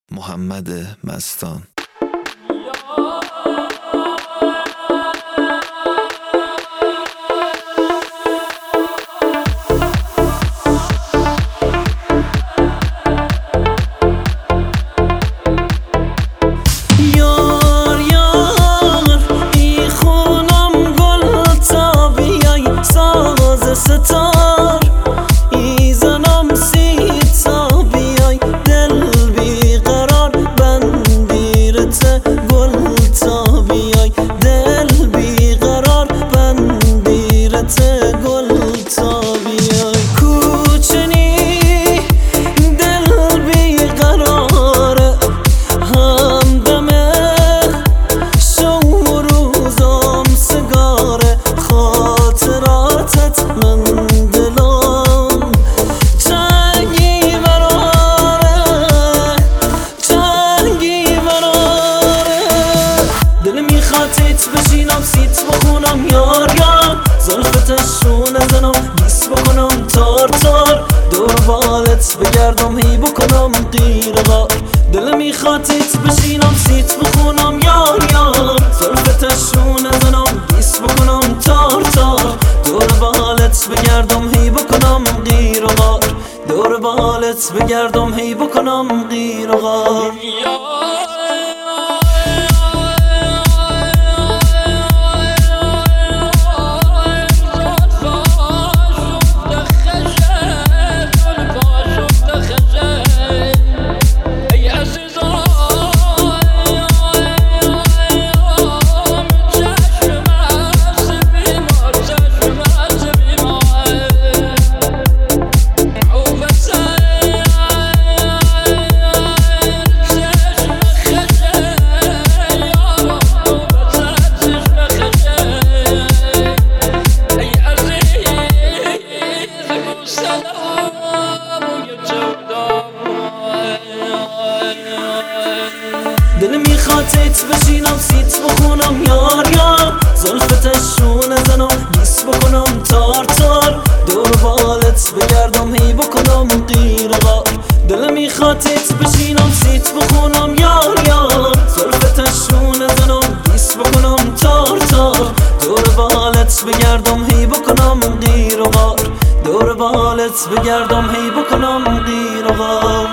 محمد مستان. ستار ایزنم سیت تا بیای دل بیقرار بندیرت گل تا بیای دل بیقرار بندیرت گل تا بیای کوچنی دل بیقراره همدمه شو و روزم سگاره خاطراتت من دلم چنگی براره دل میخوادت بشینم سیت بخونم یار یار زلفتشون زنم گیس بکنم تار تار دور بالت بگردم هی بکنم غیر غار دل میخوادت بشینم سیت بخونم یار یار زلفتشون زنم گیس بکنم تار تار دور بالت بگردم هی بکنم غیر غار دور بالت بگردم هی بکنم غیر غار دل میخوادت بشینم سیت بخونم یار یار زلفتشون زنم گیس بکنم تار تار دور بالت بگردم هی بکنم غیر غار دل میخوادت بشینم سیت بخونم یار یار زلفتشون زنم گیس بکنم تار تار دور بالت بگردم هی بکنم غیر غار دور بالت بگردم هی بکنم غیر غار